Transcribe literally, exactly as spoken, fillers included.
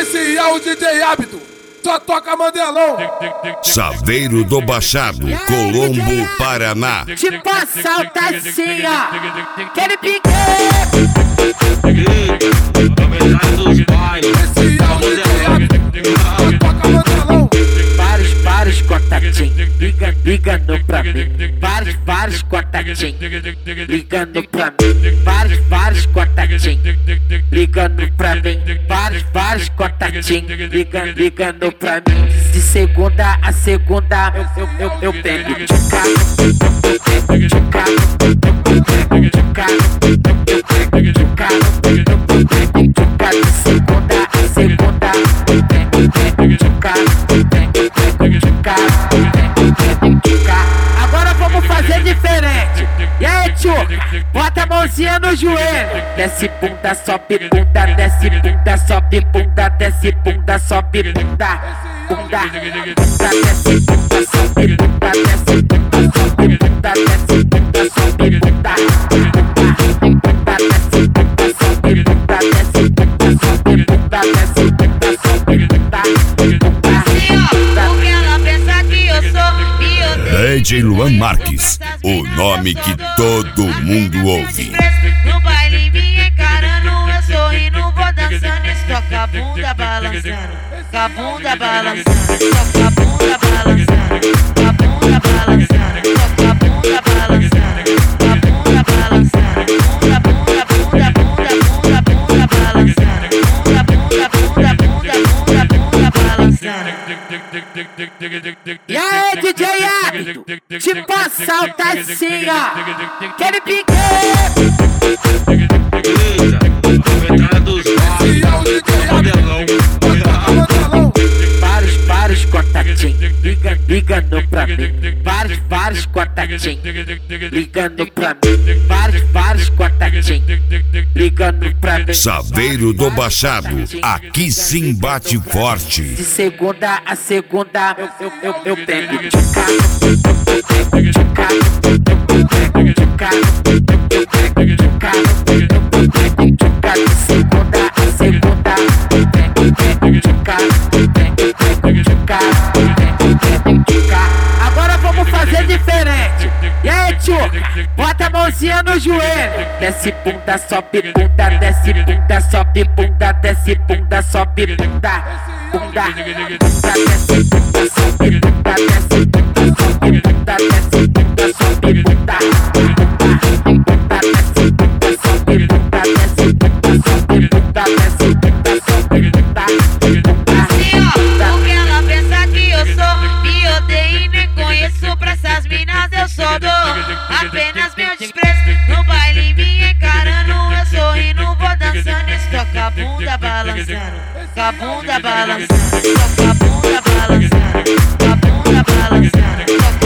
Esse é o D J Hábito, só toca Mandelão. Chaveiro do Baixado, Colombo, Paraná. Tipo a saltacinha, aquele pique. Esse é o D J Hábito, só toca Mandelão. Vários, vários contatinhos, liga, ligando pra mim. Vários, vários contatinhos, ligando pra mim. Vários, vários contatinhos, ligando pra mim. Vários, vários contatinhos, liga, ligando pra mim. De segunda a segunda, eu, eu, eu, eu pego de carro, eu pego de carro, eu pego de carro, eu pego de carro, eu pego de carro. De segunda a segunda, eu pego, pego de carro, eu pego de carro, eu pego de carro. Agora vamos fazer diferente. E aí, tio, bota a mãozinha no joelho. Desce bunda, sobe bunda, desce bunda, sobe bunda, desce bunda, sobe bunda. Bunda, bunda, desce bunda, sobe bunda, desce bunda, sobe bunda, desce bunda, sobe bunda. Bunda, desce bunda, sobe bunda, desce bunda, sobe bunda, desce bunda, sobe bunda. O que ela pensa que eu sou e eu D J Luan Marques, o nome que todo mundo ouve. no baile me encarando, eu sorrindo, vou dançando, estoca a bunda balançando. Com a bunda balançando, toca a bunda balançando, com a bunda balançando, toca a bunda balançando, com a bunda balançando, bunda, bunda, bunda, bunda, bunda, bunda balançando, bunda, bunda, bunda, bunda, bunda, bunda balançando. E aí, D J Hábito, tipo a saltacinha, aquele pique. Esse é o D J Hábito, só toca Mandelão. Vários, vários contatinhos, liga, ligando pra mim. Vários, vários contatinhos, ligando pra mim. Vários, vários contatinhos, ligando pra mim. Chaveiro do Baixado, aqui sim bate forte. De segunda a segunda, eu, eu, eu, eu pego de carro, eu pego de carro, eu pego de carro, eu pego de carro, eu pego de carro. De segunda a segunda, eu pego, pego de carro, eu pego, pego de carro, eu pego de carro. Agora vamos fazer diferente. E aí, tio, bota a mãozinha no joelho. Desce bunda, sobe bunda, desce bunda, sobe bunda, desce bunda, sobe bunda. Bunda, bunda, desce bunda, sobe bunda, desce bunda, sobe bunda, desce bunda, sobe bunda. Bunda, desce bunda, sobe bunda, desce bunda, sobe bunda, desce bunda, sobe bunda. O que ela pensa que eu sou e odeio e nem conheço. Pra essas minas eu só dou apenas meu desprezo. No baile me encarando, eu sorrindo, vou dançando, estoca a bunda balançando. Com a bunda balançando, toca a bunda balançando, com a bunda balançando, toca